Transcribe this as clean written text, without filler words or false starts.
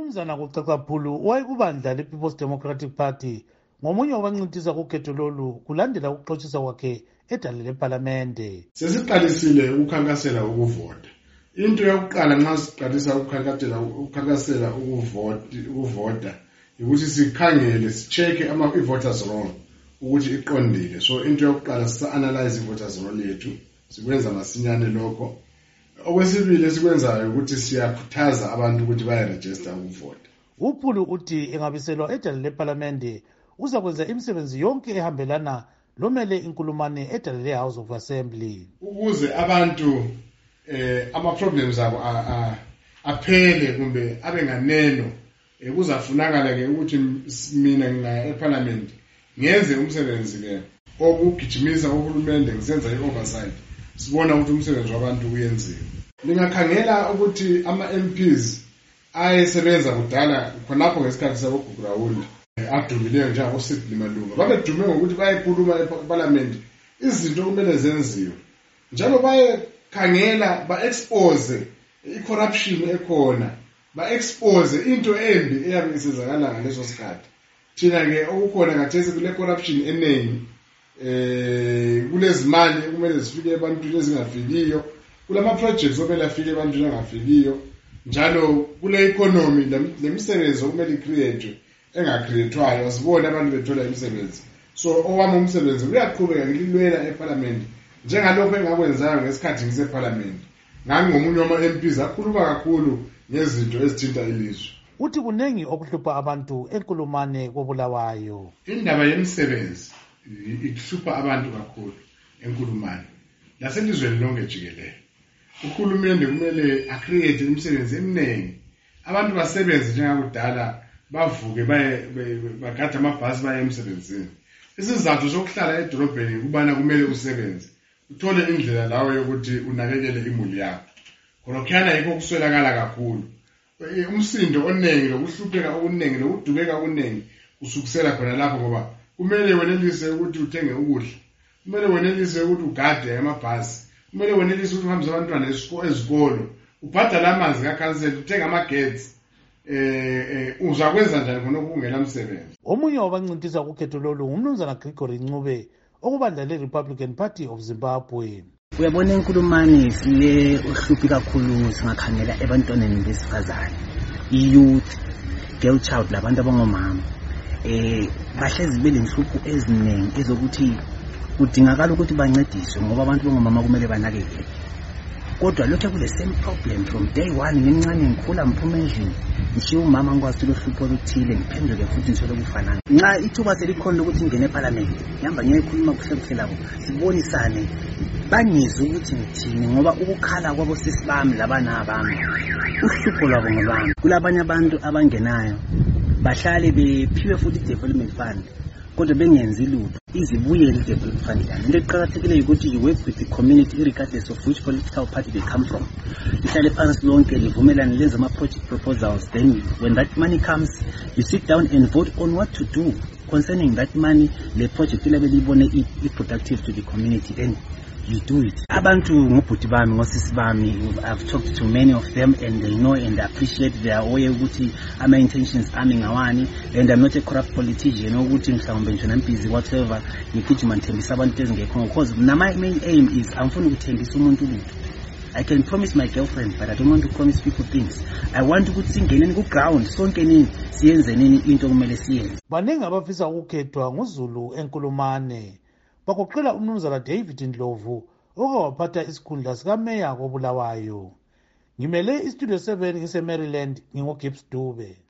umnumzana kucacaphulu wayekubandla le-People's Democratic Party ngomunye wabancintisa kukhetho lolu kulandela ukuxotshiswa kwakhe edale lephalamende. Sesiqalisile ukukhankasela ukuvota. Into yokuqala nxa siqalisa ukukhankasela ukuvota ukuthi sikhangele sicheke i-voters roll ukuthi iqondile. So into yokuqala sisa-analyze i-voters roll yethu, sikwenza masinyane lokho. Okwesibili esikwenzayo ukuthi siyakhuthaza abantu ukuthi bayaregister ukuvota. Uphulu uthi engabiselwa edale lephalamende uzakwenza imisebenzi yonke ehambelana lomele inkulumane edale le-House of Assembly. Ukuze abantu ama-problems abo aphele kumbe abe nganeno, kuzafunakala-ke ukuthi mina ngingaya eParliament ngenze umsebenzi-ke okugijimisa uhulumende ngisenza i-oversight. Sibona ukuthi umsebenzi wabantu uyenziwe. Ningakhangela ukuthi ama-MPs ayesebenza kudala khonapho ngesikhathi saboGugrawundi adumileyo njengabo-Sidney Malunga babedume ngokuthi bayekhuluma eParliament izinto kumele zenziwe, njalo bayekhangela ba-expose i-corruption ekhona, ba-expose into embi eyabe isenzakala ngaleso sikhathi. Thina-ke okukhona khathesi kule corruption eningi, kulezimali kumele zifike ebantwini ezingafikiyo, kulama-projects okumele afike ebantwini engafikiyo, njalo kule economy lemisebenzi okumele icreate engacreatwayo asibone abantu bethola imisebenzi. So owami umsebenzi uyaqhubeka ngililwela eParliament njengalokho engakwenzayo ngesikhathi ngiseParliament. Ngangingomunye wama-MPs akhuluma kakhulu ngezinto ezithinta ilizwe. Uthi kunengi okuhlupha abantu enkulumane koBulawayo. Indaba yemisebenzi ihlupha abantu kakhulu enkulumane laselizweni lonke jikelele. Uhulumende kumele acreate imisebenzi eminingi, abantu basebenze njengakudala, bavuke bagada amabhasi baye emsebenzini. Isizathu sokuhlala edolobheni kubana kumele usebenze, uthole indlela lawo yokuthi unakekele imuli yakho. Khona yikho kuswelakala kakhulu. Umsindo oningi lokuhlupheka okuningi lokudubeka okuningi usukusela khona lapho, ngoba kumele wenelise ukuthi uthenge ukudla, kumele wenelise ukuthi ugade amabhasi, kumele wenelise ukuthi uhambise abantwana ezikolo, ubhadale amanzi kakhansela, uthenga amagetsi. Uzakwenza njani khona ukungela msebenzi? Omunye wabancintisa kukhetho lolu ngumnumzana Gregory Ncube okubandla le-Republican Party of Zimbabwe. Uyabona inkulumane sile uhluphi kakhulu singakhangela ebantwaneni besifazane, i-youth, girl child, labantu abangomama. Bahlezi belenhlupho eziningi ezokuthi kudingakala ukuthi bancediswe ngoba abantu bangomama kumele banakekele. Kodwa lokho kule same problem from day one, ngincane ngikhula ngiphuma endlini ngishiya umama ngikwazi lohlupho oluthile ngiphenduke futhi ngithole ukufanana. Nxa ithuba selikhona ukuthi ngene eParliament ngihamba ngiyekhuluma kuhle labo sibonisane bangizwe ukuthi ngithini, ngoba ukukhala kwabo sisi bami labana abami uhlupho lwabo ngobami. Kulabanye abantu abangenayo bahlale bephiwe futhi development fund kodwa bengenzi lutho izibuyele i-development fund yani. Into eqakathekile ukuthi you work with the community regardless of which political party they come from. Lihlale phansi lonke livumelane lenze ama-project proposals, then when that money comes you sit down and vote on what to do concerning that money. Le project ilabe libone i-productive to the community, then you do it. Abantu ngobhuti bami ngosisi bami, I've talked to many of them and they know and appreciate their way ukuthi ama intentions ami ngawani, and I'm not a corrupt politician ukuthi mhlawumbe nje I'm busy whatever ngigijima ngithembisa abantu ezingekho, because my main aim is angifuni ukuthembisa umuntu lutho. I can promise my girlfriend but I don't want to promise people things. I want ukuthi singeneni ku ground sonke nini siyenze nini into kumele siyenze. Baningi abafisa ukukhethwa nguZulu enkulumane, bagoqela umnumzana David Ndlovu okawaphatha isikhundla sikameya koBulawayo. Ngimele iStudio 7 ngise Maryland, ngingoGibbs Dube.